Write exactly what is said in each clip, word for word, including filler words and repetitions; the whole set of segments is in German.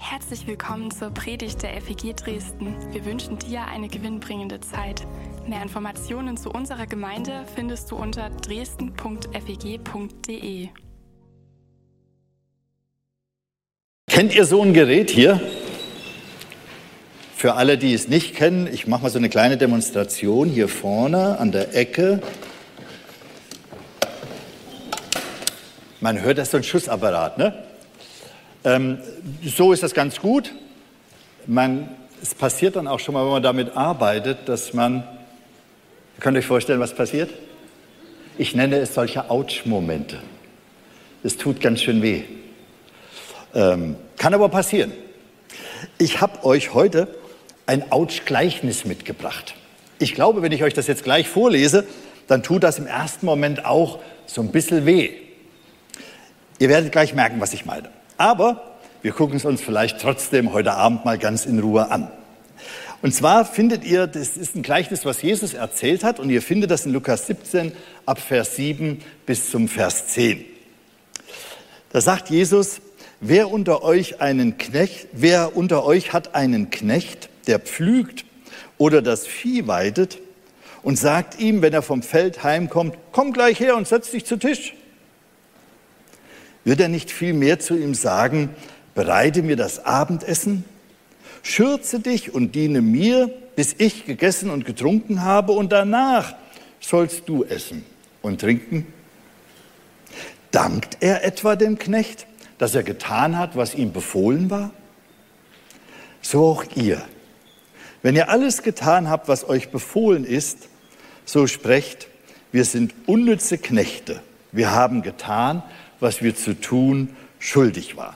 Herzlich willkommen zur Predigt der F E G Dresden. Wir wünschen dir eine gewinnbringende Zeit. Mehr Informationen zu unserer Gemeinde findest du unter dresden punkt f e g punkt d e. Kennt ihr so ein Gerät hier? Für alle, die es nicht kennen, ich mache mal so eine kleine Demonstration hier vorne an der Ecke. Man hört, das ist so ein Schussapparat, ne? Ähm, so ist das ganz gut. Man, es passiert dann auch schon mal, wenn man damit arbeitet, dass man, ihr könnt euch vorstellen, was passiert? Ich nenne es solche Ouch-Momente. Es tut ganz schön weh. Ähm, kann aber passieren. Ich habe euch heute ein Ouch-Gleichnis mitgebracht. Ich glaube, wenn ich euch das jetzt gleich vorlese, dann tut das im ersten Moment auch so ein bisschen weh. Ihr werdet gleich merken, was ich meine. Aber wir gucken es uns vielleicht trotzdem heute Abend mal ganz in Ruhe an. Und zwar findet ihr, das ist ein Gleichnis, was Jesus erzählt hat, und ihr findet das in Lukas siebzehn ab Vers sieben bis zum Vers zehn. Da sagt Jesus: Wer unter euch einen Knecht, wer unter euch hat einen Knecht, der pflügt oder das Vieh weidet und sagt ihm, wenn er vom Feld heimkommt: Komm gleich her und setz dich zu Tisch. Wird er nicht viel mehr zu ihm sagen: Bereite mir das Abendessen, schürze dich und diene mir, bis ich gegessen und getrunken habe, und danach sollst du essen und trinken? Dankt er etwa dem Knecht, dass er getan hat, was ihm befohlen war? So auch ihr. Wenn ihr alles getan habt, was euch befohlen ist, so sprecht: Wir sind unnütze Knechte. Wir haben getan, was wir zu tun schuldig waren.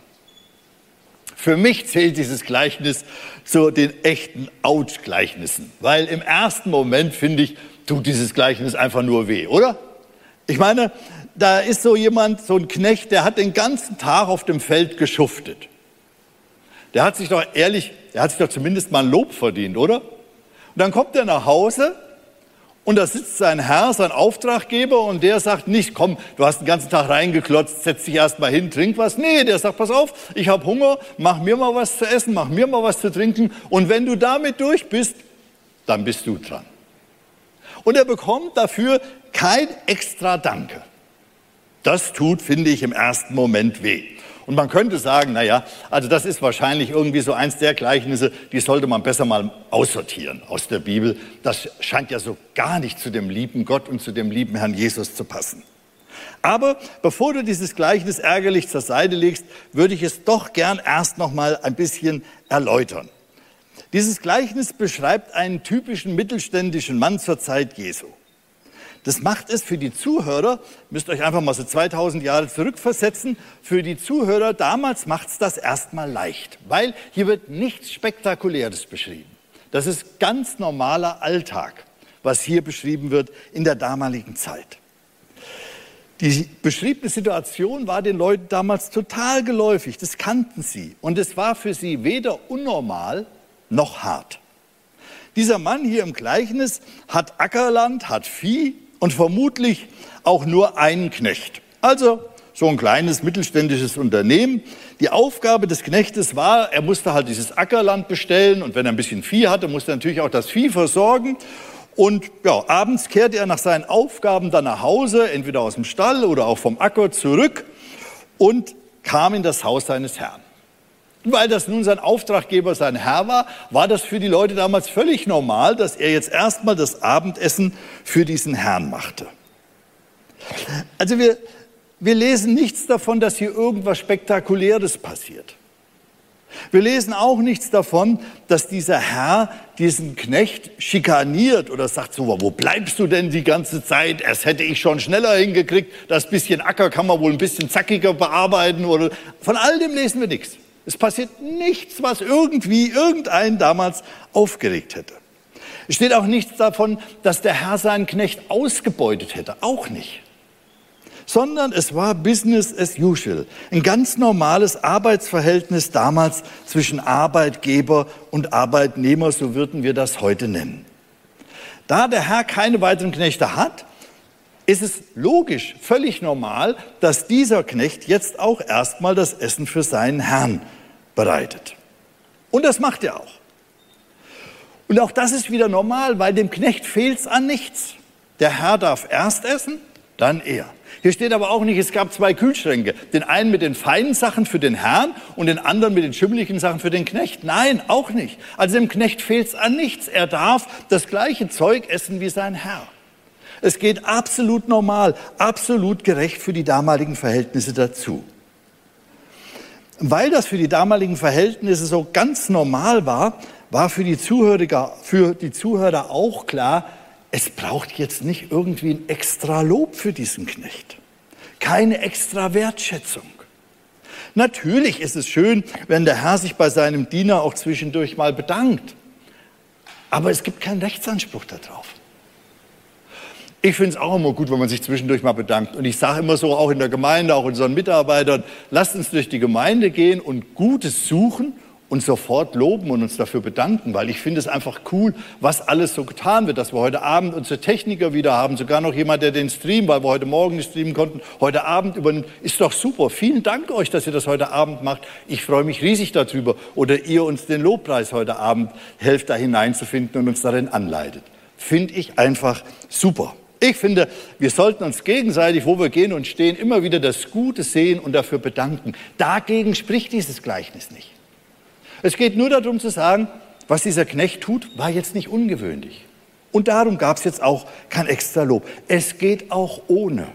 Für mich zählt dieses Gleichnis zu den echten Ouch-Gleichnissen, weil im ersten Moment, finde ich, tut dieses Gleichnis einfach nur weh, oder? Ich meine, da ist so jemand, so ein Knecht, der hat den ganzen Tag auf dem Feld geschuftet. Der hat sich doch ehrlich, der hat sich doch zumindest mal ein Lob verdient, oder? Und dann kommt er nach Hause und da sitzt sein Herr, sein Auftraggeber, und der sagt nicht: Komm, du hast den ganzen Tag reingeklotzt, setz dich erst mal hin, trink was. Nee, der sagt: Pass auf, ich habe Hunger, mach mir mal was zu essen, mach mir mal was zu trinken, und wenn du damit durch bist, dann bist du dran. Und er bekommt dafür kein extra Danke. Das tut, finde ich, im ersten Moment weh. Und man könnte sagen, naja, also das ist wahrscheinlich irgendwie so eins der Gleichnisse, die sollte man besser mal aussortieren aus der Bibel. Das scheint ja so gar nicht zu dem lieben Gott und zu dem lieben Herrn Jesus zu passen. Aber bevor du dieses Gleichnis ärgerlich zur Seite legst, würde ich es doch gern erst noch mal ein bisschen erläutern. Dieses Gleichnis beschreibt einen typischen mittelständischen Mann zur Zeit Jesu. Das macht es für die Zuhörer, müsst euch einfach mal so zweitausend Jahre zurückversetzen, für die Zuhörer damals macht es das erstmal leicht, weil hier wird nichts Spektakuläres beschrieben. Das ist ganz normaler Alltag, was hier beschrieben wird in der damaligen Zeit. Die beschriebene Situation war den Leuten damals total geläufig, das kannten sie, und es war für sie weder unnormal noch hart. Dieser Mann hier im Gleichnis hat Ackerland, hat Vieh und vermutlich auch nur einen Knecht. Also so ein kleines mittelständisches Unternehmen. Die Aufgabe des Knechtes war, er musste halt dieses Ackerland bestellen, und wenn er ein bisschen Vieh hatte, musste er natürlich auch das Vieh versorgen. Und ja, abends kehrte er nach seinen Aufgaben dann nach Hause, entweder aus dem Stall oder auch vom Acker zurück, und kam in das Haus seines Herrn. Weil das nun sein Auftraggeber, sein Herr war, war das für die Leute damals völlig normal, dass er jetzt erstmal das Abendessen für diesen Herrn machte. Also wir, wir lesen nichts davon, dass hier irgendwas Spektakuläres passiert. Wir lesen auch nichts davon, dass dieser Herr diesen Knecht schikaniert oder sagt so: Wo bleibst du denn die ganze Zeit? Das hätte ich schon schneller hingekriegt. Das bisschen Acker kann man wohl ein bisschen zackiger bearbeiten. Oder von all dem lesen wir nichts. Es passiert nichts, was irgendwie irgendeinen damals aufgeregt hätte. Es steht auch nichts davon, dass der Herr seinen Knecht ausgebeutet hätte. Auch nicht. Sondern es war Business as usual. Ein ganz normales Arbeitsverhältnis damals zwischen Arbeitgeber und Arbeitnehmer, so würden wir das heute nennen. Da der Herr keine weiteren Knechte hat, ist es logisch, völlig normal, dass dieser Knecht jetzt auch erstmal das Essen für seinen Herrn bereitet. Und das macht er auch. Und auch das ist wieder normal, weil dem Knecht fehlt es an nichts. Der Herr darf erst essen, dann er. Hier steht aber auch nicht, es gab zwei Kühlschränke. Den einen mit den feinen Sachen für den Herrn und den anderen mit den schimmeligen Sachen für den Knecht. Nein, auch nicht. Also dem Knecht fehlt es an nichts. Er darf das gleiche Zeug essen wie sein Herr. Es geht absolut normal, absolut gerecht für die damaligen Verhältnisse dazu. Weil das für die damaligen Verhältnisse so ganz normal war, war für die Zuhörer, für die Zuhörer auch klar, es braucht jetzt nicht irgendwie ein extra Lob für diesen Knecht. Keine extra Wertschätzung. Natürlich ist es schön, wenn der Herr sich bei seinem Diener auch zwischendurch mal bedankt. Aber es gibt keinen Rechtsanspruch darauf. Ich finde es auch immer gut, wenn man sich zwischendurch mal bedankt. Und ich sage immer so, auch in der Gemeinde, auch unseren Mitarbeitern, lasst uns durch die Gemeinde gehen und Gutes suchen und sofort loben und uns dafür bedanken, weil ich finde es einfach cool, was alles so getan wird, dass wir heute Abend unsere Techniker wieder haben, sogar noch jemand, der den Stream, weil wir heute Morgen nicht streamen konnten, heute Abend übernimmt. Ist doch super. Vielen Dank euch, dass ihr das heute Abend macht. Ich freue mich riesig darüber. Oder ihr uns den Lobpreis heute Abend helft, da hineinzufinden und uns darin anleitet. Finde ich einfach super. Ich finde, wir sollten uns gegenseitig, wo wir gehen und stehen, immer wieder das Gute sehen und dafür bedanken. Dagegen spricht dieses Gleichnis nicht. Es geht nur darum zu sagen, was dieser Knecht tut, war jetzt nicht ungewöhnlich. Und darum gab es jetzt auch kein extra Lob. Es geht auch ohne.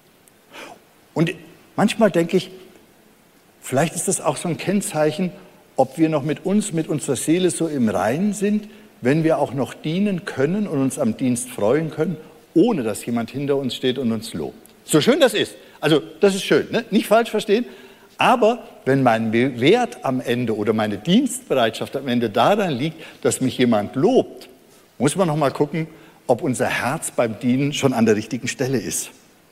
Und manchmal denke ich, vielleicht ist das auch so ein Kennzeichen, ob wir noch mit uns, mit unserer Seele so im Reinen sind, wenn wir auch noch dienen können und uns am Dienst freuen können, ohne dass jemand hinter uns steht und uns lobt. So schön das ist. Also das ist schön, ne? Nicht falsch verstehen. Aber wenn mein Wert am Ende oder meine Dienstbereitschaft am Ende daran liegt, dass mich jemand lobt, muss man noch mal gucken, ob unser Herz beim Dienen schon an der richtigen Stelle ist.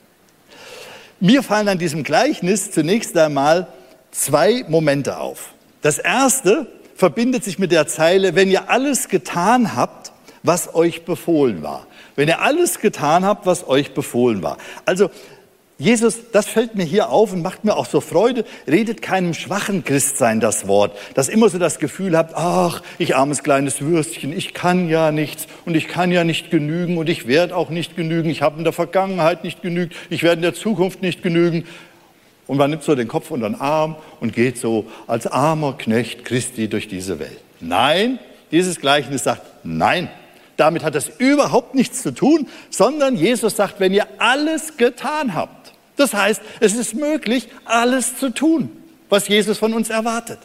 Mir fallen an diesem Gleichnis zunächst einmal zwei Momente auf. Das erste verbindet sich mit der Zeile, wenn ihr alles getan habt, was euch befohlen war. Wenn ihr alles getan habt, was euch befohlen war. Also Jesus, das fällt mir hier auf und macht mir auch so Freude, redet keinem schwachen Christsein das Wort, das immer so das Gefühl hat, ach, ich armes kleines Würstchen, ich kann ja nichts und ich kann ja nicht genügen und ich werde auch nicht genügen, ich habe in der Vergangenheit nicht genügt, ich werde in der Zukunft nicht genügen. Und man nimmt so den Kopf unter den Arm und geht so als armer Knecht Christi durch diese Welt. Nein, dieses Gleichnis sagt, nein. Damit hat das überhaupt nichts zu tun, sondern Jesus sagt, wenn ihr alles getan habt. Das heißt, es ist möglich, alles zu tun, was Jesus von uns erwartet.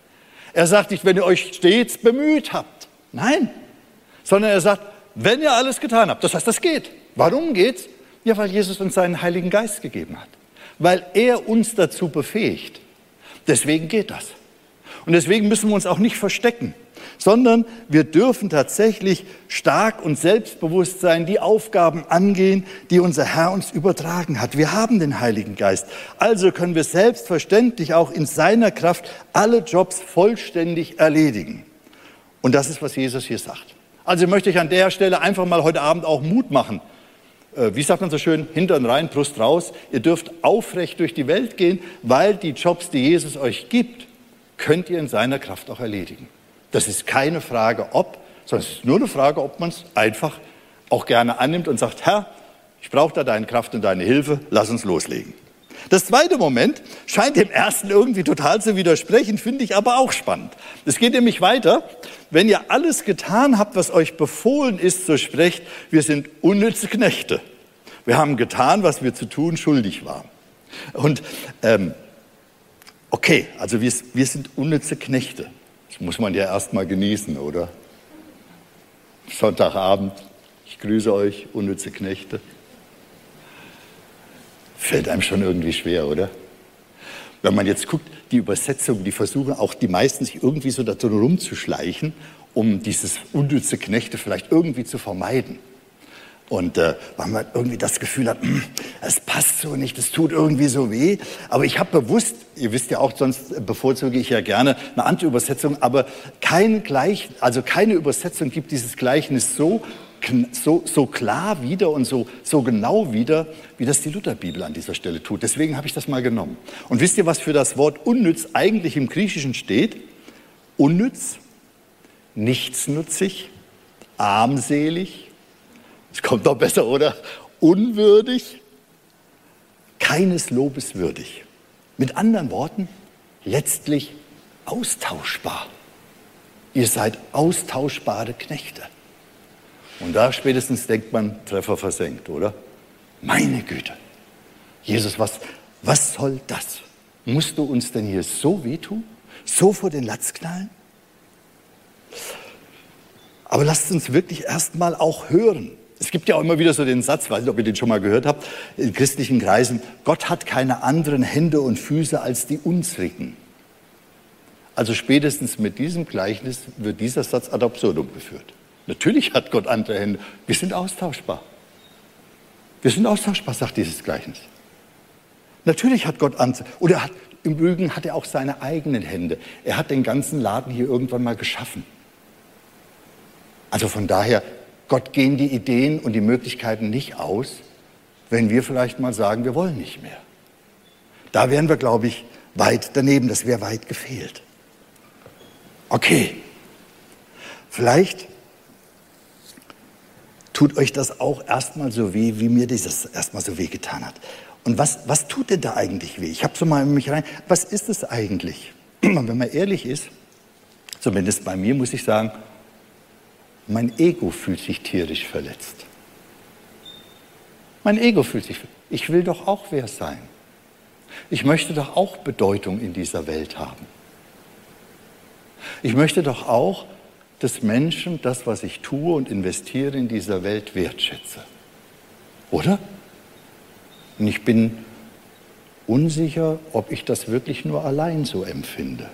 Er sagt nicht, wenn ihr euch stets bemüht habt. Nein, sondern er sagt, wenn ihr alles getan habt. Das heißt, das geht. Warum geht's? Ja, weil Jesus uns seinen Heiligen Geist gegeben hat. Weil er uns dazu befähigt. Deswegen geht das. Und deswegen müssen wir uns auch nicht verstecken, sondern wir dürfen tatsächlich stark und selbstbewusst sein, die Aufgaben angehen, die unser Herr uns übertragen hat. Wir haben den Heiligen Geist. Also können wir selbstverständlich auch in seiner Kraft alle Jobs vollständig erledigen. Und das ist, was Jesus hier sagt. Also möchte ich an der Stelle einfach mal heute Abend auch Mut machen. Wie sagt man so schön, Hintern rein, Brust raus. Ihr dürft aufrecht durch die Welt gehen, weil die Jobs, die Jesus euch gibt, könnt ihr in seiner Kraft auch erledigen. Das ist keine Frage, ob, sondern es ist nur eine Frage, ob man es einfach auch gerne annimmt und sagt, Herr, ich brauche da deine Kraft und deine Hilfe, lass uns loslegen. Das zweite Moment scheint dem ersten irgendwie total zu widersprechen, finde ich aber auch spannend. Es geht nämlich weiter, wenn ihr alles getan habt, was euch befohlen ist, so sprecht, wir sind unnütze Knechte. Wir haben getan, was wir zu tun schuldig waren. Und ähm, okay, also wir, wir sind unnütze Knechte. Das muss man ja erst mal genießen, oder? Sonntagabend, ich grüße euch, unnütze Knechte. Fällt einem schon irgendwie schwer, oder? Wenn man jetzt guckt, die Übersetzungen, die versuchen auch die meisten sich irgendwie so da drum rumzuschleichen, um dieses unnütze Knechte vielleicht irgendwie zu vermeiden. Und äh, weil man irgendwie das Gefühl hat, es passt so nicht, es tut irgendwie so weh. Aber ich habe bewusst, ihr wisst ja auch, sonst bevorzuge ich ja gerne eine andere Übersetzung, aber kein Gleich, also keine Übersetzung gibt dieses Gleichnis so, so, so klar wieder und so, so genau wieder, wie das die Lutherbibel an dieser Stelle tut. Deswegen habe ich das mal genommen. Und wisst ihr, was für das Wort unnütz eigentlich im Griechischen steht? Unnütz nichtsnutzig, armselig, es kommt doch besser, oder? Unwürdig, keines Lobes würdig. Mit anderen Worten, letztlich austauschbar. Ihr seid austauschbare Knechte. Und da spätestens denkt man, Treffer versenkt, oder? Meine Güte. Jesus, was, was soll das? Musst du uns denn hier so wehtun? So vor den Latz knallen? Aber lasst uns wirklich erstmal auch hören. Es gibt ja auch immer wieder so den Satz, weiß nicht, ob ihr den schon mal gehört habt, in christlichen Kreisen, Gott hat keine anderen Hände und Füße als die unsrigen. Also spätestens mit diesem Gleichnis wird dieser Satz ad absurdum geführt. Natürlich hat Gott andere Hände. Wir sind austauschbar. Wir sind austauschbar, sagt dieses Gleichnis. Natürlich hat Gott andere. Oder hat, im Übrigen hat er auch seine eigenen Hände. Er hat den ganzen Laden hier irgendwann mal geschaffen. Also von daher, Gott gehen die Ideen und die Möglichkeiten nicht aus, wenn wir vielleicht mal sagen, wir wollen nicht mehr. Da wären wir, glaube ich, weit daneben. Das wäre weit gefehlt. Okay, vielleicht tut euch das auch erstmal so weh, wie mir dieses erstmal so weh getan hat. Und was, was tut denn da eigentlich weh? Ich habe so mal in mich rein, was ist es eigentlich? Und wenn man ehrlich ist, zumindest bei mir muss ich sagen, mein Ego fühlt sich tierisch verletzt. Mein Ego fühlt sich verletzt. Ich will doch auch wer sein. Ich möchte doch auch Bedeutung in dieser Welt haben. Ich möchte doch auch, dass Menschen das, was ich tue und investiere in dieser Welt, wertschätzen. Oder? Und ich bin unsicher, ob ich das wirklich nur allein so empfinde.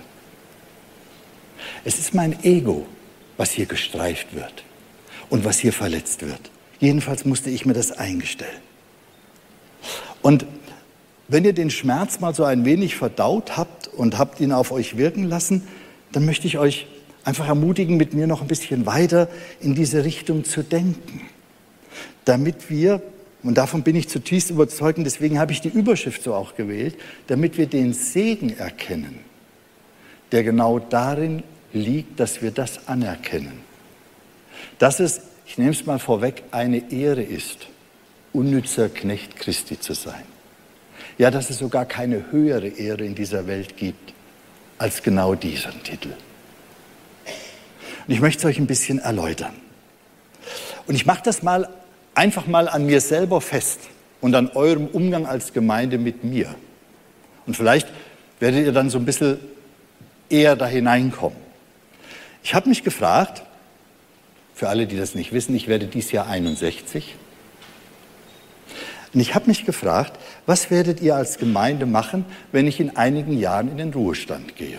Es ist mein Ego, was hier gestreift wird und was hier verletzt wird. Jedenfalls musste ich mir das eingestellen. Und wenn ihr den Schmerz mal so ein wenig verdaut habt und habt ihn auf euch wirken lassen, dann möchte ich euch einfach ermutigen, mit mir noch ein bisschen weiter in diese Richtung zu denken. Damit wir, und davon bin ich zutiefst überzeugt, und deswegen habe ich die Überschrift so auch gewählt, damit wir den Segen erkennen, der genau darin liegt, dass wir das anerkennen. Dass es, ich nehme es mal vorweg, eine Ehre ist, unnützer Knecht Christi zu sein. Ja, dass es sogar keine höhere Ehre in dieser Welt gibt, als genau diesen Titel. Und ich möchte es euch ein bisschen erläutern. Und ich mache das mal einfach mal an mir selber fest und an eurem Umgang als Gemeinde mit mir. Und vielleicht werdet ihr dann so ein bisschen eher da hineinkommen. Ich habe mich gefragt, für alle, die das nicht wissen, ich werde dieses Jahr einundsechzig. Und ich habe mich gefragt, was werdet ihr als Gemeinde machen, wenn ich in einigen Jahren in den Ruhestand gehe?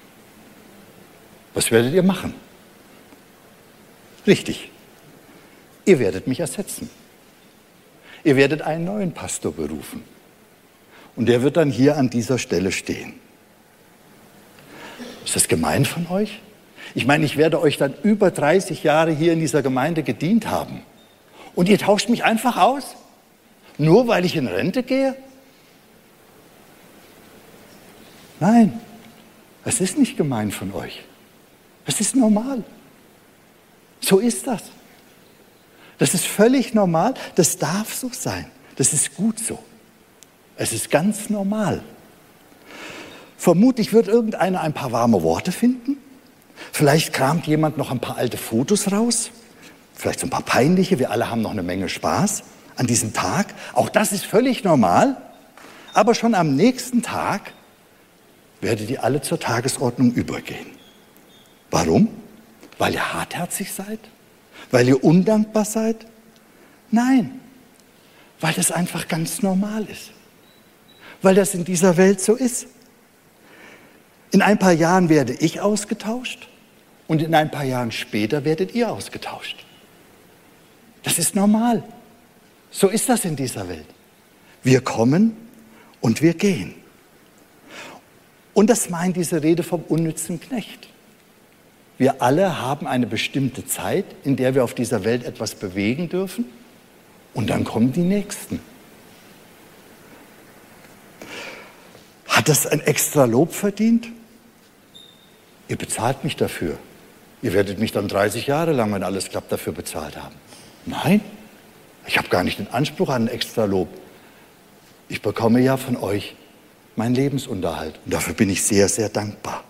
Was werdet ihr machen? Richtig, ihr werdet mich ersetzen. Ihr werdet einen neuen Pastor berufen. Und der wird dann hier an dieser Stelle stehen. Ist das gemein von euch? Ich meine, ich werde euch dann über dreißig Jahre hier in dieser Gemeinde gedient haben. Und ihr tauscht mich einfach aus? Nur weil ich in Rente gehe? Nein, es ist nicht gemein von euch. Es ist normal. So ist das. Das ist völlig normal. Das darf so sein. Das ist gut so. Es ist ganz normal. Vermutlich wird irgendeiner ein paar warme Worte finden. Vielleicht kramt jemand noch ein paar alte Fotos raus. Vielleicht so ein paar peinliche. Wir alle haben noch eine Menge Spaß an diesem Tag. Auch das ist völlig normal. Aber schon am nächsten Tag werdet ihr alle zur Tagesordnung übergehen. Warum? Weil ihr hartherzig seid? Weil ihr undankbar seid? Nein, weil das einfach ganz normal ist. Weil das in dieser Welt so ist. In ein paar Jahren werde ich ausgetauscht und in ein paar Jahren später werdet ihr ausgetauscht. Das ist normal. So ist das in dieser Welt. Wir kommen und wir gehen. Und das meint diese Rede vom unnützen Knecht. Wir alle haben eine bestimmte Zeit, in der wir auf dieser Welt etwas bewegen dürfen. Und dann kommen die Nächsten. Hat das ein extra Lob verdient? Ihr bezahlt mich dafür. ihr werdet mich dann dreißig Jahre lang, wenn alles klappt, dafür bezahlt haben. Nein, ich habe gar nicht den Anspruch an ein Extralob. Ich bekomme ja von euch meinen Lebensunterhalt. Und dafür bin ich sehr, sehr dankbar.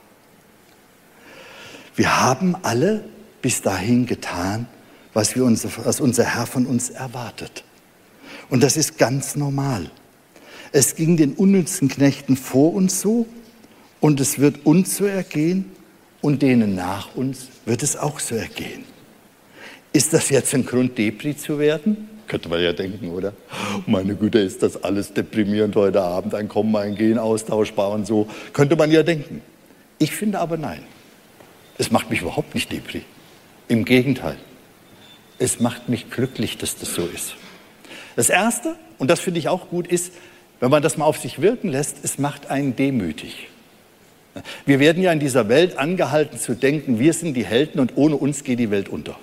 Wir haben alle bis dahin getan, was, wir uns, was unser Herr von uns erwartet. Und das ist ganz normal. Es ging den unnützen Knechten vor uns so und es wird uns so ergehen und denen nach uns wird es auch so ergehen. Ist das jetzt ein Grund, Depri zu werden? Könnte man ja denken, oder? Meine Güte, ist das alles deprimierend heute Abend, ein Kommen, ein Gehen, austauschbar und so. Könnte man ja denken. Ich finde aber nein. Es macht mich überhaupt nicht Depri. Im Gegenteil. Es macht mich glücklich, dass das so ist. Das Erste, und das finde ich auch gut, ist, wenn man das mal auf sich wirken lässt, es macht einen demütig. Wir werden ja in dieser Welt angehalten zu denken, wir sind die Helden und ohne uns geht die Welt unter.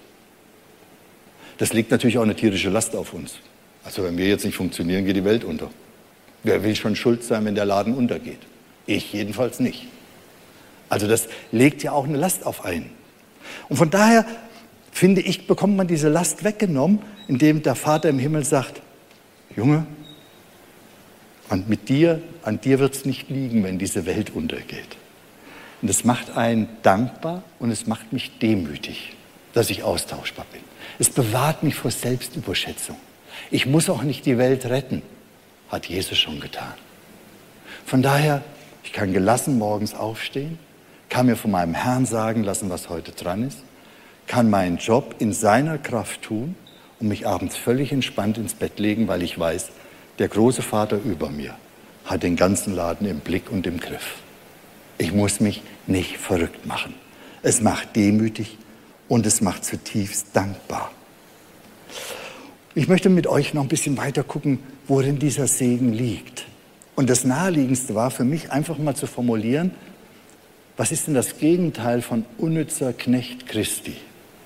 Das legt natürlich auch eine tierische Last auf uns. Also wenn wir jetzt nicht funktionieren, geht die Welt unter. Wer will schon schuld sein, wenn der Laden untergeht? Ich jedenfalls nicht. Also das legt ja auch eine Last auf einen. Und von daher, finde ich, bekommt man diese Last weggenommen, indem der Vater im Himmel sagt, Junge, und mit dir, an dir wird es nicht liegen, wenn diese Welt untergeht. Und es macht einen dankbar und es macht mich demütig, dass ich austauschbar bin. Es bewahrt mich vor Selbstüberschätzung. Ich muss auch nicht die Welt retten, hat Jesus schon getan. Von daher, ich kann gelassen morgens aufstehen, kann mir von meinem Herrn sagen lassen, was heute dran ist, kann meinen Job in seiner Kraft tun und mich abends völlig entspannt ins Bett legen, weil ich weiß, der große Vater über mir hat den ganzen Laden im Blick und im Griff. Ich muss mich nicht verrückt machen. Es macht demütig und es macht zutiefst dankbar. Ich möchte mit euch noch ein bisschen weiter gucken, worin dieser Segen liegt. Und das Naheliegendste war für mich einfach mal zu formulieren, was ist denn das Gegenteil von unnützer Knecht Christi?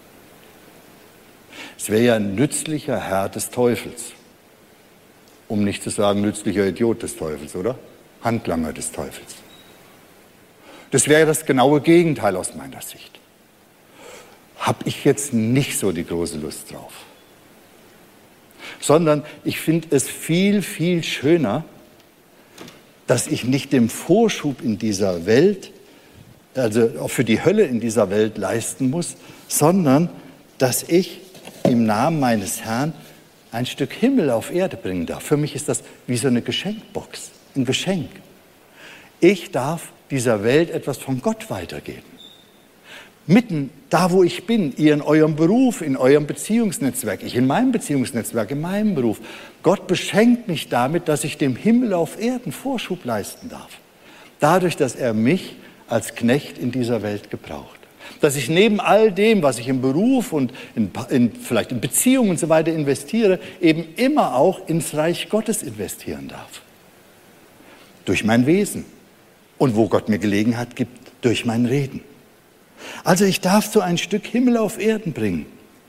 Es wäre ja ein nützlicher Herr des Teufels. Um nicht zu sagen, nützlicher Idiot des Teufels, oder? Handlanger des Teufels. Das wäre das genaue Gegenteil aus meiner Sicht. Habe ich jetzt nicht so die große Lust drauf. Sondern ich finde es viel, viel schöner, dass ich nicht den Vorschub in dieser Welt, also auch für die Hölle in dieser Welt leisten muss, sondern dass ich im Namen meines Herrn ein Stück Himmel auf Erde bringen darf. Für mich ist das wie so eine Geschenkbox, ein Geschenk. Ich darf dieser Welt etwas von Gott weitergeben. Mitten da, wo ich bin, ihr in eurem Beruf, in eurem Beziehungsnetzwerk, ich in meinem Beziehungsnetzwerk, in meinem Beruf. Gott beschenkt mich damit, dass ich dem Himmel auf Erden Vorschub leisten darf. Dadurch, dass er mich als Knecht in dieser Welt gebraucht. Dass ich neben all dem, was ich im Beruf und in, in, vielleicht in Beziehungen und so weiter investiere, eben immer auch ins Reich Gottes investieren darf. Durch mein Wesen. Und wo Gott mir Gelegenheit gibt, durch mein Reden. Also ich darf so ein Stück Himmel auf Erden bringen.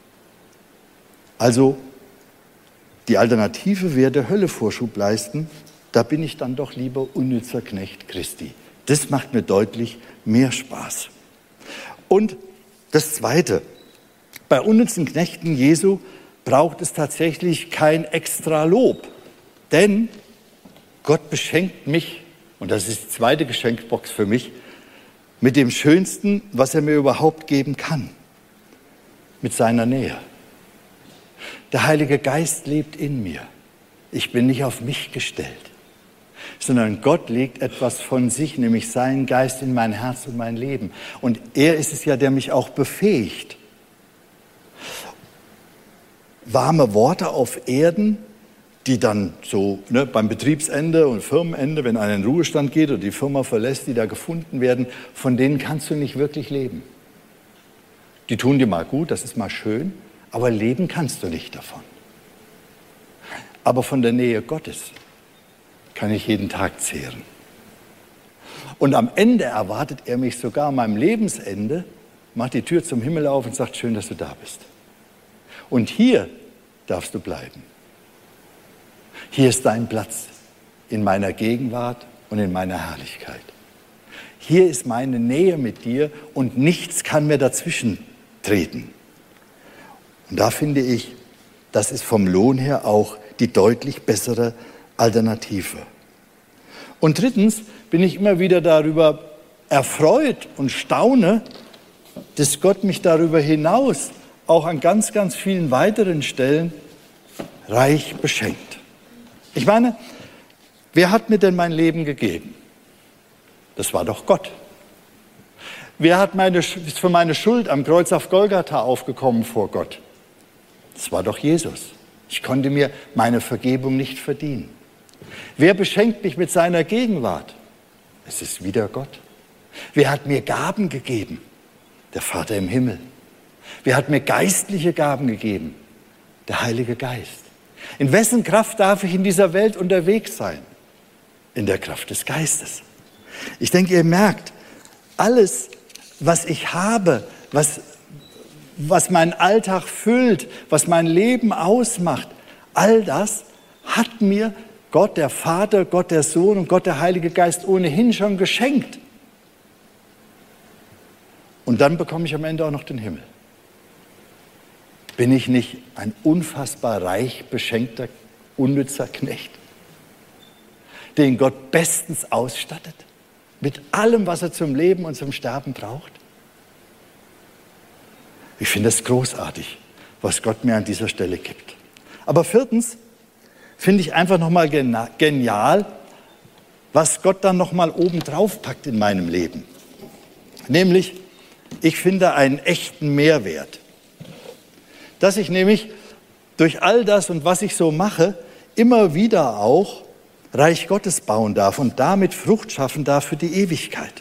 Also die Alternative wäre der Hölle Vorschub leisten. Da bin ich dann doch lieber unnützer Knecht Christi. Das macht mir deutlich mehr Spaß. Und das Zweite, bei unnützen Knechten Jesu braucht es tatsächlich kein extra Lob. Denn Gott beschenkt mich, und das ist die zweite Geschenkbox für mich, mit dem Schönsten, was er mir überhaupt geben kann, mit seiner Nähe. Der Heilige Geist lebt in mir. Ich bin nicht auf mich gestellt, sondern Gott legt etwas von sich, nämlich seinen Geist in mein Herz und mein Leben. Und er ist es ja, der mich auch befähigt. Warme Worte auf Erden, die dann so ne, beim Betriebsende und Firmenende, wenn einer in den Ruhestand geht oder die Firma verlässt, die da gefunden werden, von denen kannst du nicht wirklich leben. Die tun dir mal gut, das ist mal schön, aber leben kannst du nicht davon. Aber von der Nähe Gottes kann ich jeden Tag zehren. Und am Ende erwartet er mich sogar, an meinem Lebensende, macht die Tür zum Himmel auf und sagt, schön, dass du da bist. Und hier darfst du bleiben. Hier ist dein Platz in meiner Gegenwart und in meiner Herrlichkeit. Hier ist meine Nähe mit dir und nichts kann mir dazwischen treten. Und da finde ich, das ist vom Lohn her auch die deutlich bessere Alternative. Und drittens bin ich immer wieder darüber erfreut und staune, dass Gott mich darüber hinaus auch an ganz, ganz vielen weiteren Stellen reich beschenkt. Ich meine, wer hat mir denn mein Leben gegeben? Das war doch Gott. Wer hat meine, ist für meine Schuld am Kreuz auf Golgatha aufgekommen vor Gott? Das war doch Jesus. Ich konnte mir meine Vergebung nicht verdienen. Wer beschenkt mich mit seiner Gegenwart? Es ist wieder Gott. Wer hat mir Gaben gegeben? Der Vater im Himmel. Wer hat mir geistliche Gaben gegeben? Der Heilige Geist. In wessen Kraft darf ich in dieser Welt unterwegs sein? In der Kraft des Geistes. Ich denke, ihr merkt, alles, was ich habe, was, was meinen Alltag füllt, was mein Leben ausmacht, all das hat mir Gott der Vater, Gott der Sohn und Gott der Heilige Geist ohnehin schon geschenkt. Und dann bekomme ich am Ende auch noch den Himmel. Bin ich nicht ein unfassbar reich beschenkter, unnützer Knecht, den Gott bestens ausstattet? Mit allem, was er zum Leben und zum Sterben braucht. Ich finde es großartig, was Gott mir an dieser Stelle gibt. Aber viertens finde ich einfach nochmal genial, was Gott dann nochmal oben drauf packt in meinem Leben. Nämlich, ich finde einen echten Mehrwert. Dass ich nämlich durch all das und was ich so mache, immer wieder auch Reich Gottes bauen darf und damit Frucht schaffen darf für die Ewigkeit.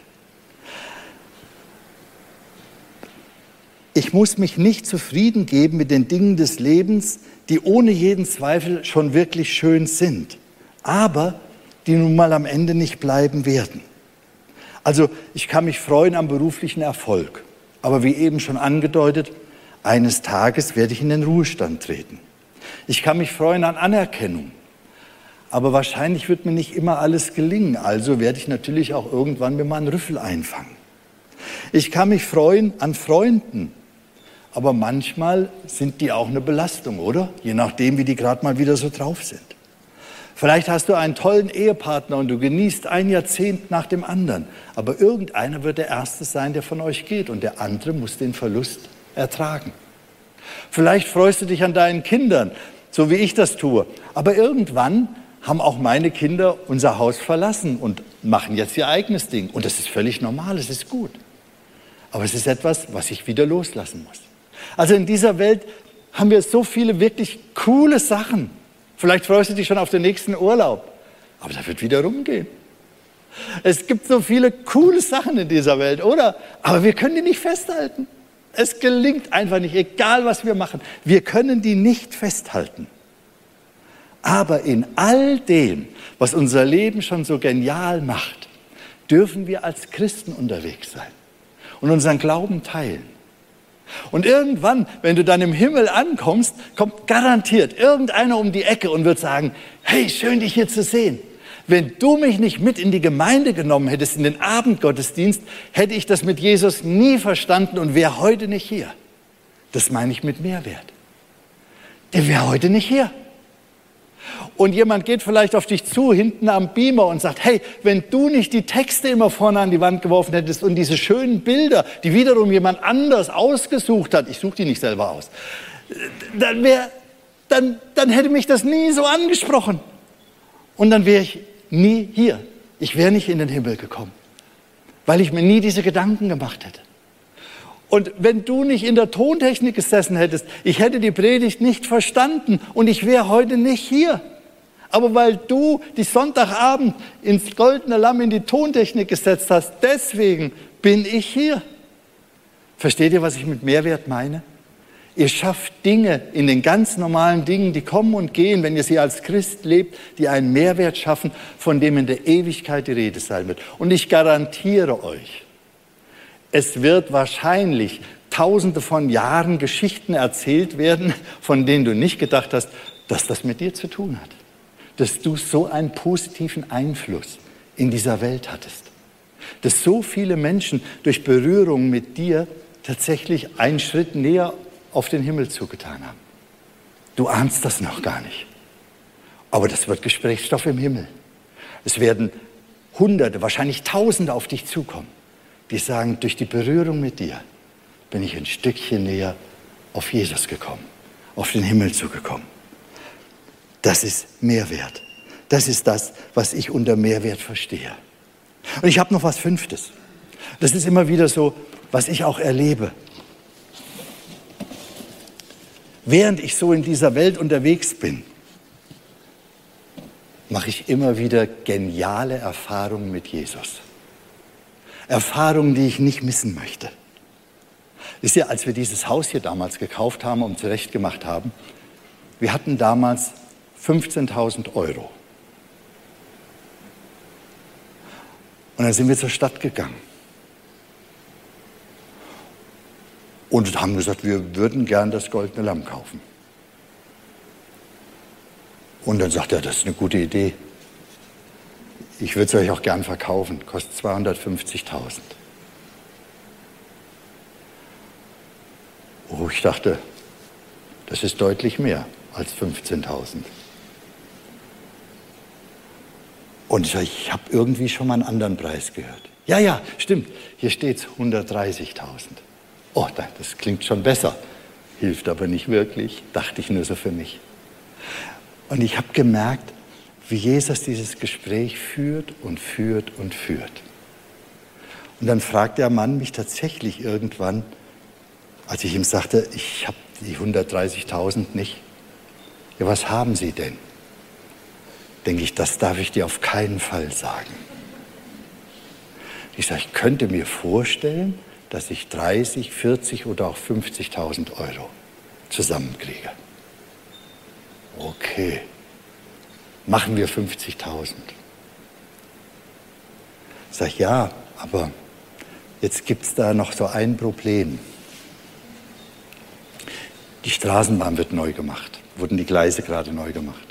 Ich muss mich nicht zufrieden geben mit den Dingen des Lebens, die ohne jeden Zweifel schon wirklich schön sind, aber die nun mal am Ende nicht bleiben werden. Also ich kann mich freuen am beruflichen Erfolg, aber wie eben schon angedeutet, eines Tages werde ich in den Ruhestand treten. Ich kann mich freuen an Anerkennung. Aber wahrscheinlich wird mir nicht immer alles gelingen, also werde ich natürlich auch irgendwann mir mal einen Rüffel einfangen. Ich kann mich freuen an Freunden, aber manchmal sind die auch eine Belastung, oder? Je nachdem, wie die gerade mal wieder so drauf sind. Vielleicht hast du einen tollen Ehepartner und du genießt ein Jahrzehnt nach dem anderen, aber irgendeiner wird der Erste sein, der von euch geht und der andere muss den Verlust ertragen. Vielleicht freust du dich an deinen Kindern, so wie ich das tue, aber irgendwann haben auch meine Kinder unser Haus verlassen und machen jetzt ihr eigenes Ding. Und das ist völlig normal, es ist gut. Aber es ist etwas, was ich wieder loslassen muss. Also in dieser Welt haben wir so viele wirklich coole Sachen. Vielleicht freust du dich schon auf den nächsten Urlaub. Aber das wird wieder rumgehen. Es gibt so viele coole Sachen in dieser Welt, oder? Aber wir können die nicht festhalten. Es gelingt einfach nicht, egal was wir machen. Wir können die nicht festhalten. Aber in all dem, was unser Leben schon so genial macht, dürfen wir als Christen unterwegs sein und unseren Glauben teilen. Und irgendwann, wenn du dann im Himmel ankommst, kommt garantiert irgendeiner um die Ecke und wird sagen, hey, schön dich hier zu sehen. Wenn du mich nicht mit in die Gemeinde genommen hättest, in den Abendgottesdienst, hätte ich das mit Jesus nie verstanden und wäre heute nicht hier. Das meine ich mit Mehrwert. Der wäre heute nicht hier. Und jemand geht vielleicht auf dich zu, hinten am Beamer und sagt, hey, wenn du nicht die Texte immer vorne an die Wand geworfen hättest und diese schönen Bilder, die wiederum jemand anders ausgesucht hat, ich suche die nicht selber aus, dann, wär, dann, dann hätte mich das nie so angesprochen. Und dann wäre ich nie hier. Ich wäre nicht in den Himmel gekommen, weil ich mir nie diese Gedanken gemacht hätte. Und wenn du nicht in der Tontechnik gesessen hättest, ich hätte die Predigt nicht verstanden und ich wäre heute nicht hier. Aber weil du die Sonntagabend ins Goldene Lamm in die Tontechnik gesetzt hast, deswegen bin ich hier. Versteht ihr, was ich mit Mehrwert meine? Ihr schafft Dinge in den ganz normalen Dingen, die kommen und gehen, wenn ihr sie als Christ lebt, die einen Mehrwert schaffen, von dem in der Ewigkeit die Rede sein wird. Und ich garantiere euch, es wird wahrscheinlich tausende von Jahren Geschichten erzählt werden, von denen du nicht gedacht hast, dass das mit dir zu tun hat. Dass du so einen positiven Einfluss in dieser Welt hattest. dass so viele Menschen durch Berührung mit dir tatsächlich einen Schritt näher auf den Himmel zugetan haben. Du ahnst das noch gar nicht. Aber das wird Gesprächsstoff im Himmel. Es werden Hunderte, wahrscheinlich Tausende auf dich zukommen, die sagen, durch die Berührung mit dir bin ich ein Stückchen näher auf Jesus gekommen, auf den Himmel zugekommen. Das ist Mehrwert. Das ist das, was ich unter Mehrwert verstehe. Und ich habe noch was Fünftes. Das ist immer wieder so, was ich auch erlebe. Während ich so in dieser Welt unterwegs bin, mache ich immer wieder geniale Erfahrungen mit Jesus. Erfahrungen, die ich nicht missen möchte. Wisst ihr, als wir dieses Haus hier damals gekauft haben und zurechtgemacht haben, wir hatten damals fünfzehntausend Euro. Und dann sind wir zur Stadt gegangen und haben gesagt, wir würden gern das Goldene Lamm kaufen. Und dann sagt er, das ist eine gute Idee. Ich würde es euch auch gern verkaufen, kostet zweihundertfünfzigtausend. Oh, ich dachte, das ist deutlich mehr als fünfzehntausend. Und ich, ich habe irgendwie schon mal einen anderen Preis gehört. Ja, ja, stimmt, hier steht es hundertdreißigtausend. Oh, das klingt schon besser, hilft aber nicht wirklich, dachte ich nur so für mich. Und ich habe gemerkt, wie Jesus dieses Gespräch führt und führt und führt. Und dann fragt der Mann mich tatsächlich irgendwann, als ich ihm sagte, ich habe die hundertdreißigtausend nicht. Ja, was haben Sie denn? Denke ich, das darf ich dir auf keinen Fall sagen. Ich sage, ich könnte mir vorstellen, dass ich dreißig, vierzig oder auch fünfzigtausend Euro zusammenkriege. Okay, machen wir fünfzigtausend. Sag ich, ja, aber jetzt gibt es da noch so ein Problem. Die Straßenbahn wird neu gemacht, wurden die Gleise gerade neu gemacht.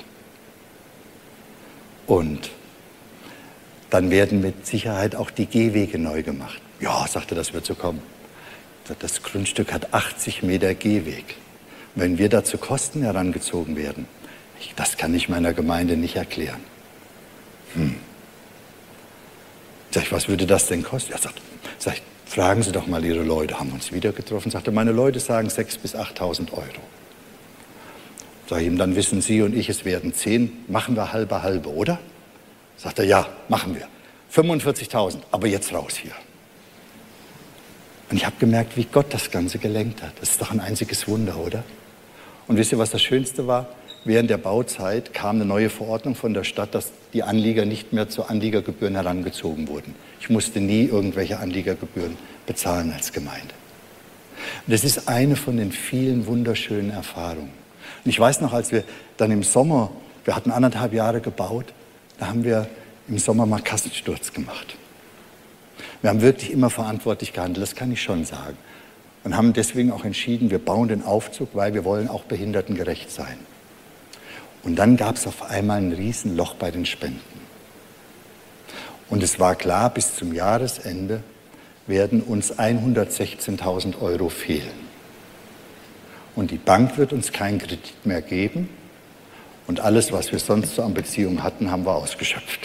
Und dann werden mit Sicherheit auch die Gehwege neu gemacht. Ja, sagte, das wird so kommen. Das Grundstück hat achtzig Meter Gehweg. Wenn wir da zu Kosten herangezogen werden, ich, das kann ich meiner Gemeinde nicht erklären. Hm. Sag ich, was würde das denn kosten? Ja, sagt, sag ich, fragen Sie doch mal Ihre Leute. Haben wir uns wieder getroffen? Sagte, meine Leute sagen sechstausend bis achttausend Euro. Sag ich ihm, dann wissen Sie und ich, es werden zehn. Machen wir halbe halbe, oder? Sagt er, ja, machen wir. fünfundvierzigtausend, aber jetzt raus hier. Und ich habe gemerkt, wie Gott das Ganze gelenkt hat. Das ist doch ein einziges Wunder, oder? Und wisst ihr, was das Schönste war? Während der Bauzeit kam eine neue Verordnung von der Stadt, dass die Anlieger nicht mehr zu Anliegergebühren herangezogen wurden. Ich musste nie irgendwelche Anliegergebühren bezahlen als Gemeinde. Und das ist eine von den vielen wunderschönen Erfahrungen. Und ich weiß noch, als wir dann im Sommer, wir hatten anderthalb Jahre gebaut, da haben wir im Sommer mal Kassensturz gemacht. Wir haben wirklich immer verantwortlich gehandelt, das kann ich schon sagen. Und haben deswegen auch entschieden, wir bauen den Aufzug, weil wir wollen auch behindertengerecht sein. Und dann gab es auf einmal ein Riesenloch bei den Spenden. Und es war klar, bis zum Jahresende werden uns hundertsechzehntausend Euro fehlen. Und die Bank wird uns keinen Kredit mehr geben. Und alles, was wir sonst so an Beziehungen hatten, haben wir ausgeschöpft.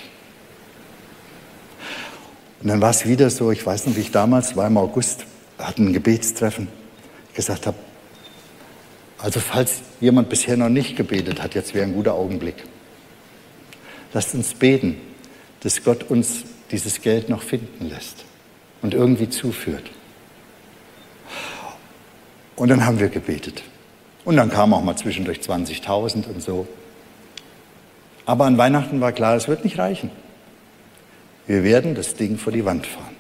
Und dann war es wieder so, ich weiß noch, wie ich damals war im August, hatten ein Gebetstreffen, gesagt habe, also falls jemand bisher noch nicht gebetet hat, jetzt wäre ein guter Augenblick. Lasst uns beten, dass Gott uns dieses Geld noch finden lässt und irgendwie zuführt. Und dann haben wir gebetet. Und dann kamen auch mal zwischendurch zwanzigtausend und so. Aber an Weihnachten war klar, es wird nicht reichen. Wir werden das Ding vor die Wand fahren.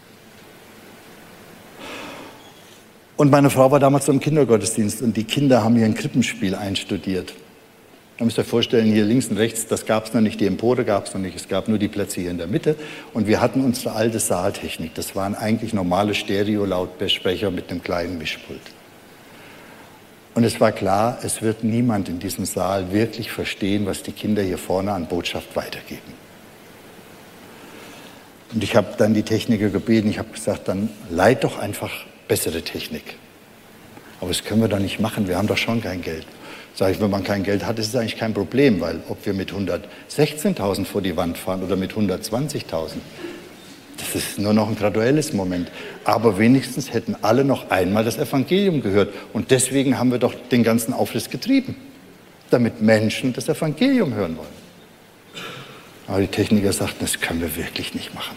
Und meine Frau war damals so im Kindergottesdienst und die Kinder haben hier ein Krippenspiel einstudiert. Da müsst ihr euch vorstellen, hier links und rechts, das gab es noch nicht, die Empore gab es noch nicht, es gab nur die Plätze hier in der Mitte. Und wir hatten unsere alte Saaltechnik. Das waren eigentlich normale Stereo-Lautsprecher mit einem kleinen Mischpult. Und es war klar, es wird niemand in diesem Saal wirklich verstehen, was die Kinder hier vorne an Botschaft weitergeben. Und ich habe dann die Techniker gebeten, ich habe gesagt, dann leiht doch einfach bessere Technik. Aber das können wir doch nicht machen, wir haben doch schon kein Geld. Sage ich, wenn man kein Geld hat, ist es eigentlich kein Problem, weil ob wir mit hundertsechzehntausend vor die Wand fahren oder mit hundertzwanzigtausend, das ist nur noch ein graduelles Moment. Aber wenigstens hätten alle noch einmal das Evangelium gehört. Und deswegen haben wir doch den ganzen Aufriss getrieben, damit Menschen das Evangelium hören wollen. Aber die Techniker sagten, das können wir wirklich nicht machen.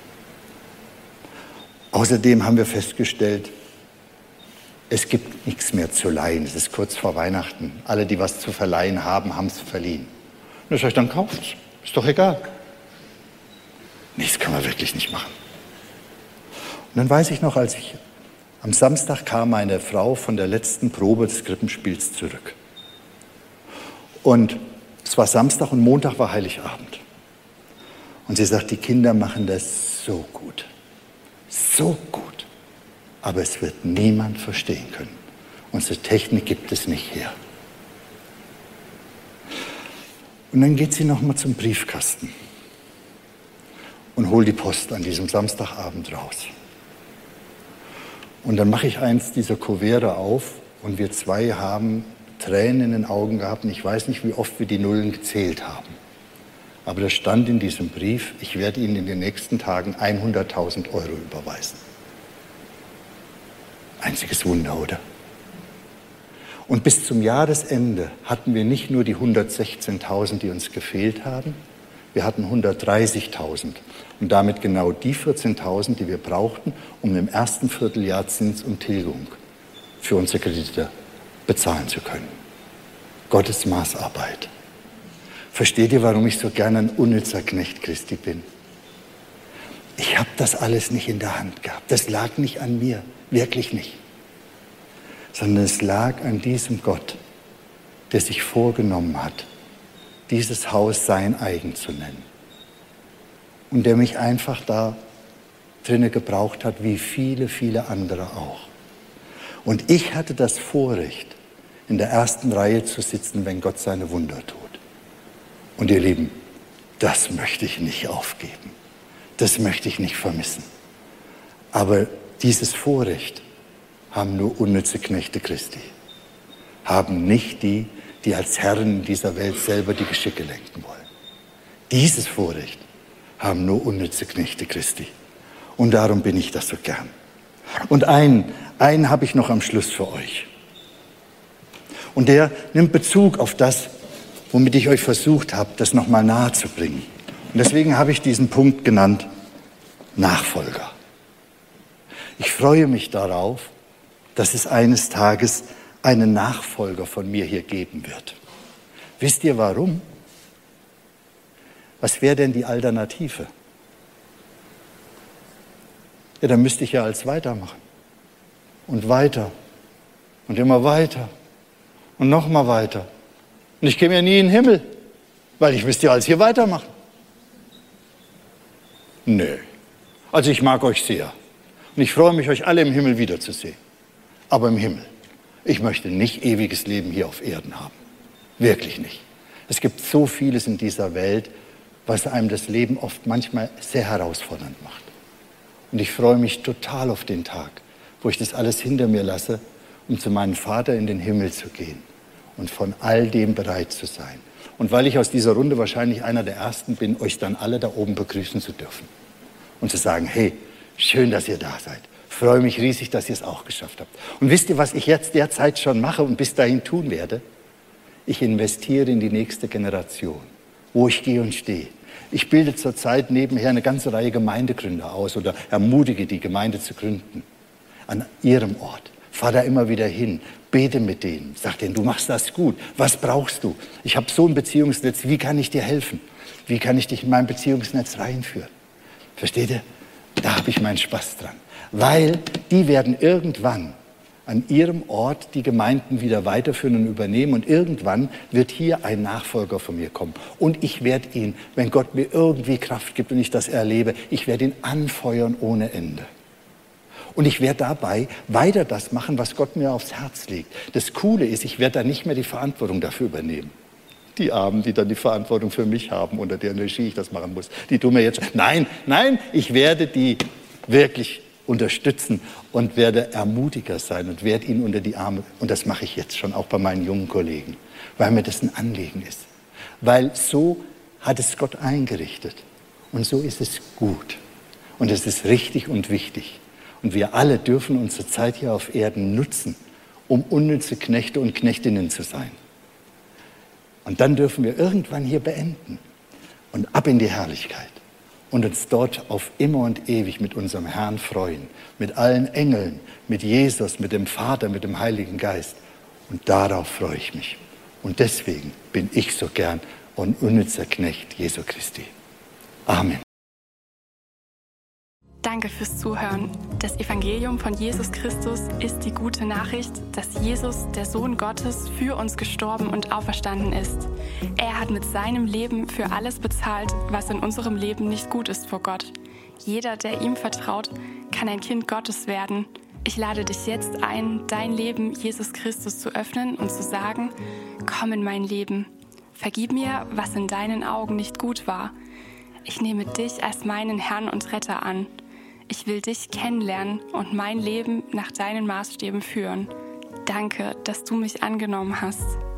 Außerdem haben wir festgestellt, es gibt nichts mehr zu leihen. Es ist kurz vor Weihnachten. Alle, die was zu verleihen haben, haben es verliehen. Und ich sage, dann kauft es. Ist doch egal. Nee, das können wir wirklich nicht machen. Und dann weiß ich noch, als ich am Samstag kam meine Frau von der letzten Probe des Krippenspiels zurück. Und es war Samstag und Montag war Heiligabend. Und sie sagt, die Kinder machen das so gut. So gut. Aber es wird niemand verstehen können. Unsere Technik gibt es nicht her. Und dann geht sie noch mal zum Briefkasten und holt die Post an diesem Samstagabend raus. Und dann mache ich eins dieser Kuverte auf und wir zwei haben Tränen in den Augen gehabt. Und ich weiß nicht, wie oft wir die Nullen gezählt haben. Aber da stand in diesem Brief, ich werde Ihnen in den nächsten Tagen hunderttausend Euro überweisen. Einziges Wunder, oder? Und bis zum Jahresende hatten wir nicht nur die hundertsechzehntausend, die uns gefehlt haben, wir hatten hundertdreißigtausend und damit genau die vierzehntausend, die wir brauchten, um im ersten Vierteljahr Zins und Tilgung für unsere Kredite bezahlen zu können. Gottes Maßarbeit. Versteht ihr, warum ich so gerne ein unnützer Knecht Christi bin? Ich habe das alles nicht in der Hand gehabt. Das lag nicht an mir, wirklich nicht. Sondern es lag an diesem Gott, der sich vorgenommen hat, dieses Haus sein eigen zu nennen. Und der mich einfach da drinnen gebraucht hat, wie viele, viele andere auch. Und ich hatte das Vorrecht, in der ersten Reihe zu sitzen, wenn Gott seine Wunder tut. Und ihr Lieben, das möchte ich nicht aufgeben. Das möchte ich nicht vermissen. Aber dieses Vorrecht haben nur unnütze Knechte Christi. Haben nicht die, die als Herren in dieser Welt selber die Geschicke lenken wollen. Dieses Vorrecht haben nur unnütze Knechte Christi. Und darum bin ich das so gern. Und einen, einen habe ich noch am Schluss für euch. Und der nimmt Bezug auf das, womit ich euch versucht habe, das nochmal nahe zu bringen. Und deswegen habe ich diesen Punkt genannt, Nachfolger. Ich freue mich darauf, dass es eines Tages einen Nachfolger von mir hier geben wird. Wisst ihr warum? Was wäre denn die Alternative? Ja, dann müsste ich ja als weitermachen. Und weiter. Und immer weiter. Und noch mal weiter. Und ich käme ja nie in den Himmel, weil ich müsste ja alles hier weitermachen. Nö. Also ich mag euch sehr. Und ich freue mich, euch alle im Himmel wiederzusehen. Aber im Himmel. Ich möchte nicht ewiges Leben hier auf Erden haben. Wirklich nicht. Es gibt so vieles in dieser Welt, was einem das Leben oft manchmal sehr herausfordernd macht. Und ich freue mich total auf den Tag, wo ich das alles hinter mir lasse, um zu meinem Vater in den Himmel zu gehen und von all dem bereit zu sein. Und weil ich aus dieser Runde wahrscheinlich einer der Ersten bin, euch dann alle da oben begrüßen zu dürfen. Und zu sagen, hey, schön, dass ihr da seid. Freue mich riesig, dass ihr es auch geschafft habt. Und wisst ihr, was ich jetzt derzeit schon mache und bis dahin tun werde? Ich investiere in die nächste Generation, wo ich gehe und stehe. Ich bilde zurzeit nebenher eine ganze Reihe Gemeindegründer aus oder ermutige die Gemeinde zu gründen. An ihrem Ort. Fahr da immer wieder hin. Bete mit denen. Sag denen, du machst das gut. Was brauchst du? Ich habe so ein Beziehungsnetz. Wie kann ich dir helfen? Wie kann ich dich in mein Beziehungsnetz reinführen? Versteht ihr? Da habe ich meinen Spaß dran. Weil die werden irgendwann an ihrem Ort die Gemeinden wieder weiterführen und übernehmen. Und irgendwann wird hier ein Nachfolger von mir kommen. Und ich werde ihn, wenn Gott mir irgendwie Kraft gibt und ich das erlebe, ich werde ihn anfeuern ohne Ende. Und ich werde dabei weiter das machen, was Gott mir aufs Herz legt. Das Coole ist, ich werde da nicht mehr die Verantwortung dafür übernehmen. die Armen, die dann die Verantwortung für mich haben, unter deren Regie ich das machen muss. Die tun mir jetzt, nein, nein, ich werde die wirklich unterstützen und werde Ermutiger sein und werde ihnen unter die Arme, und das mache ich jetzt schon auch bei meinen jungen Kollegen, weil mir das ein Anliegen ist. Weil so hat es Gott eingerichtet und so ist es gut und es ist richtig und wichtig. Und wir alle dürfen unsere Zeit hier auf Erden nutzen, um unnütze Knechte und Knechtinnen zu sein. Und dann dürfen wir irgendwann hier beenden und ab in die Herrlichkeit und uns dort auf immer und ewig mit unserem Herrn freuen, mit allen Engeln, mit Jesus, mit dem Vater, mit dem Heiligen Geist. Und darauf freue ich mich. Und deswegen bin ich so gern ein unnützer Knecht Jesu Christi. Amen. Danke fürs Zuhören. Das Evangelium von Jesus Christus ist die gute Nachricht, dass Jesus, der Sohn Gottes, für uns gestorben und auferstanden ist. Er hat mit seinem Leben für alles bezahlt, was in unserem Leben nicht gut ist vor Gott. Jeder, der ihm vertraut, kann ein Kind Gottes werden. Ich lade dich jetzt ein, dein Leben Jesus Christus zu öffnen und zu sagen: Komm in mein Leben. Vergib mir, was in deinen Augen nicht gut war. Ich nehme dich als meinen Herrn und Retter an. Ich will dich kennenlernen und mein Leben nach deinen Maßstäben führen. Danke, dass du mich angenommen hast.